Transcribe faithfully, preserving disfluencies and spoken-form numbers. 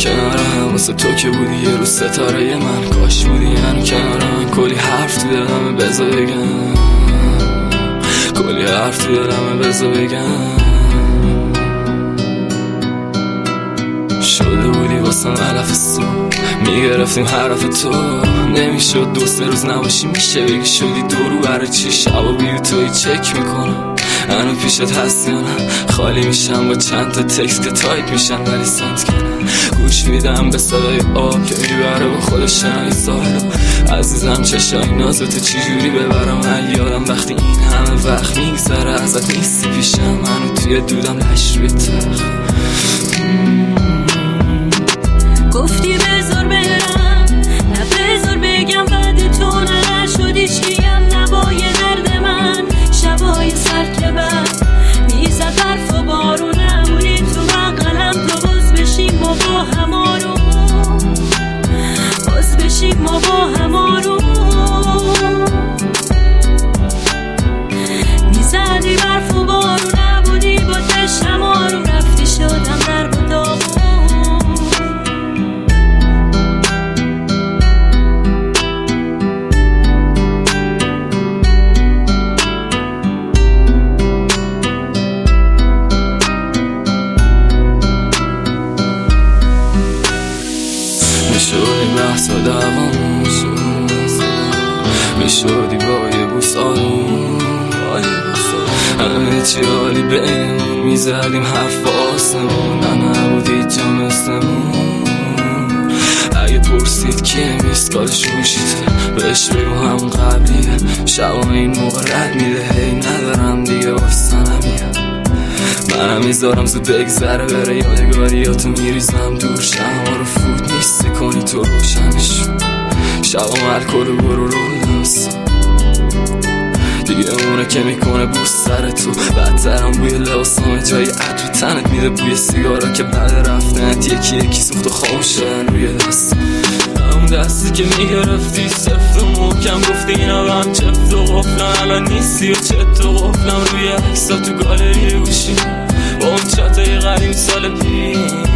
کنارم واسه تو که بودی یه روز ستاره من. کاش بودی هنو کنارم. کلی حرف تو دلمه بذار بگم، کلی حرف تو دلمه بذار بگم. شده بودی واسه علف صبح، میگرفتیم حرف تو. نمیشد دو سه روز نباشی میشه بگی شدی دورو برای چی؟ شبا بیو توی چک میکنم هنو پیشت هست یا نه. خالی میشم با چند تا تکست که تایپ میشن ولی سنت کنن. گوش میدم به صدای آب که میبره با خودش شنای ساحل. عزیزم چشای نازتو چجوری ببرم من یادم وقتی این همه وقت میگذره ازت نیستی پیشم. هنو توی دودم لش روی تخت. گفتی بذار برم نه بذار بگم بعد تو نه نشدی چیم نبای درد من. شبای سر که بر میزد برف و بارون نمونی تو بغلم تا باز بشیم ما با هم آروم، باز بشیم ما با هم آروم. میزدی برف و بارون نبودی با دشم آروم رفتی شدم در با داغون. میشودیم بحثا دوامون، میشودی با یه بوس آروم. همه چی حالی بینمون، میزدیم حرف آسمون. نه نبودی جا مثلمون. اگه پرسید کیه میسکالش روشیته بهش بگو همون قبلیه. شبا این موقع رد میده هی ندارم دیگه واسه نمیه. منم میذارم زود بگذره بره یادگاریاتو میریزم دور. شما رو فوت نیستی کنی تو روشنش. شبا الکل و برو رو دست دیگه اونه که میکنه بوس سر تو. بدترم بوی لباسامه جای عطر تنت میده بوی سیگارا که بعد رفتنت یکی یکی سوخت و خاموشن روی دست. اون دستی که میگرفتی سفت و محکم گفتی اینا به هم چفت و قفلن. الان نیستی و چت و قفلم روی عکسا تو گالری گوشی با اون چطای قدیم سال پیش.